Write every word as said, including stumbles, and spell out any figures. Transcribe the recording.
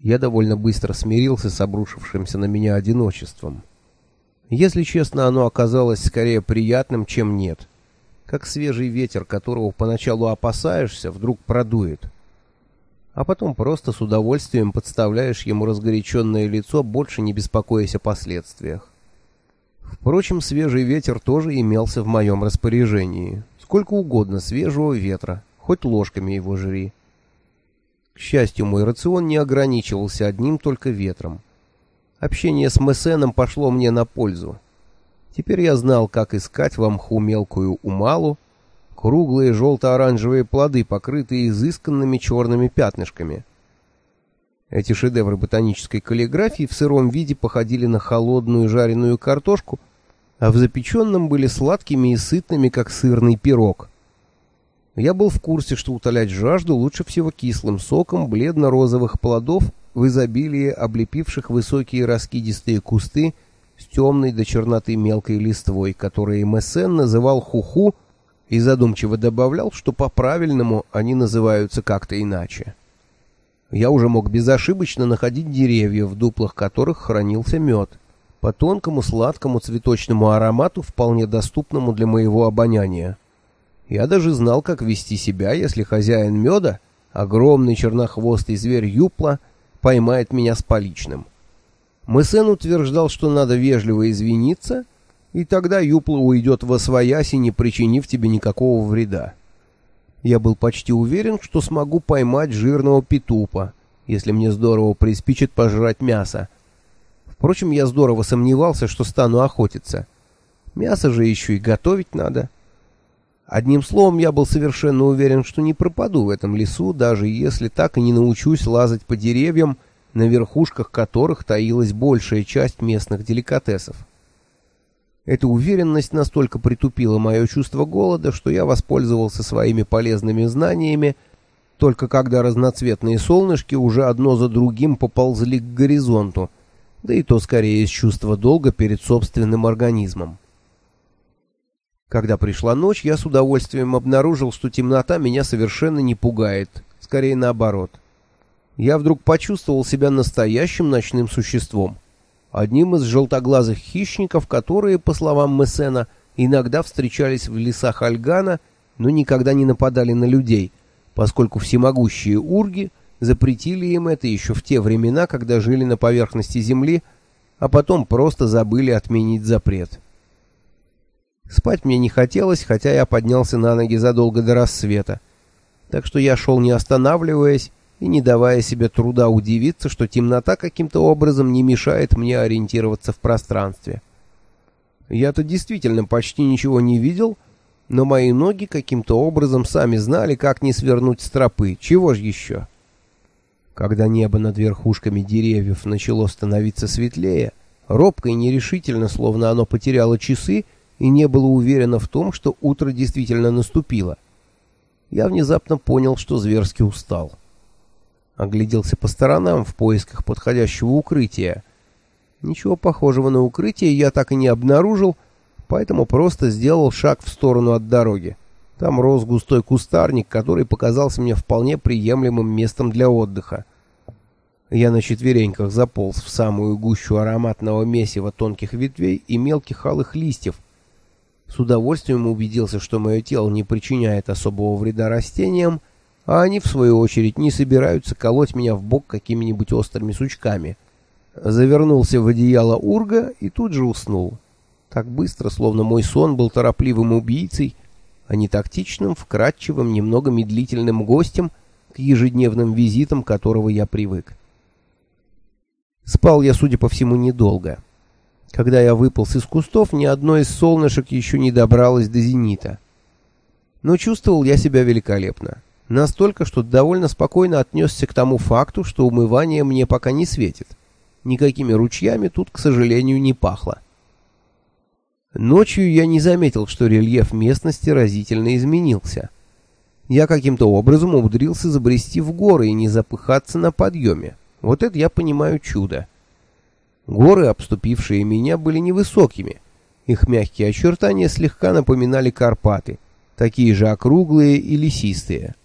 Я довольно быстро смирился с обрушившимся на меня одиночеством. Если честно, оно оказалось скорее приятным, чем нет. Как свежий ветер, которого поначалу опасаешься, вдруг продует. А потом просто с удовольствием подставляешь ему разгоряченное лицо, больше не беспокоясь о последствиях. Впрочем, свежий ветер тоже имелся в моем распоряжении. Сколько угодно свежего ветра, хоть ложками его жри. К счастью, мой рацион не ограничивался одним только ветром. Общение с Мессеном пошло мне на пользу. Теперь я знал, как искать в мху мелкую умалу, круглые желто-оранжевые плоды, покрытые изысканными черными пятнышками. Эти шедевры ботанической каллиграфии в сыром виде походили на холодную жареную картошку, а в запеченном были сладкими и сытными, как сырный пирог. Я был в курсе, что утолять жажду лучше всего кислым соком бледно-розовых плодов в изобилии облепивших высокие раскидистые кусты с темной до черноты мелкой листвой, которые Мессен называл хуху, и задумчиво добавлял, что по-правильному они называются как-то иначе. Я уже мог безошибочно находить деревья, в дуплах которых хранился мед, по тонкому сладкому цветочному аромату, вполне доступному для моего обоняния. Я даже знал, как вести себя, если хозяин меда, огромный чернохвостый зверь Юпла, поймает меня с поличным. Мессен утверждал, что надо вежливо извиниться, и тогда Юпла уйдет восвояси, не причинив тебе никакого вреда. Я был почти уверен, что смогу поймать жирного петупа, если мне здорово приспичит пожрать мясо. Впрочем, я здорово сомневался, что стану охотиться. Мясо же еще и готовить надо. Одним словом, я был совершенно уверен, что не пропаду в этом лесу, даже если так и не научусь лазать по деревьям, на верхушках которых таилась большая часть местных деликатесов. Эта уверенность настолько притупила мое чувство голода, что я воспользовался своими полезными знаниями, только когда разноцветные солнышки уже одно за другим поползли к горизонту, да и то скорее из чувства долга перед собственным организмом. Когда пришла ночь, я с удовольствием обнаружил, что темнота меня совершенно не пугает, скорее наоборот. Я вдруг почувствовал себя настоящим ночным существом, одним из желтоглазых хищников, которые, по словам Мессена, иногда встречались в лесах Альгана, но никогда не нападали на людей, поскольку всемогущие урги запретили им это еще в те времена, когда жили на поверхности земли, а потом просто забыли отменить запрет. Спать мне не хотелось, хотя я поднялся на ноги задолго до рассвета, так что я шел не останавливаясь и не давая себе труда удивиться, что темнота каким-то образом не мешает мне ориентироваться в пространстве. Я-то действительно почти ничего не видел, но мои ноги каким-то образом сами знали, как не свернуть с тропы, чего ж еще. Когда небо над верхушками деревьев начало становиться светлее, робко и нерешительно, словно оно потеряло часы, и не было уверено в том, что утро действительно наступило, я внезапно понял, что зверски устал. Огляделся по сторонам в поисках подходящего укрытия. Ничего похожего на укрытие я так и не обнаружил, поэтому просто сделал шаг в сторону от дороги. Там рос густой кустарник, который показался мне вполне приемлемым местом для отдыха. Я на четвереньках заполз в самую гущу ароматного месива тонких ветвей и мелких алых листьев. С удовольствием убедился, что мое тело не причиняет особого вреда растениям, а они, в свою очередь, не собираются колоть меня в бок какими-нибудь острыми сучками. Завернулся в одеяло урга и тут же уснул. Так быстро, словно мой сон был торопливым убийцей, а не тактичным, вкрадчивым, немного медлительным гостем, к ежедневным визитам которого я привык. Спал я, судя по всему, недолго. Когда я выполз из кустов, ни одно из солнышек еще не добралось до зенита. Но чувствовал я себя великолепно. Настолько, что довольно спокойно отнесся к тому факту, что умывание мне пока не светит. Никакими ручьями тут, к сожалению, не пахло. Ночью я не заметил, что рельеф местности разительно изменился. Я каким-то образом умудрился забрести в горы и не запыхаться на подъеме. Вот это я понимаю чудо. Горы, обступившие меня, были невысокими. Их мягкие очертания слегка напоминали Карпаты, такие же округлые и лесистые.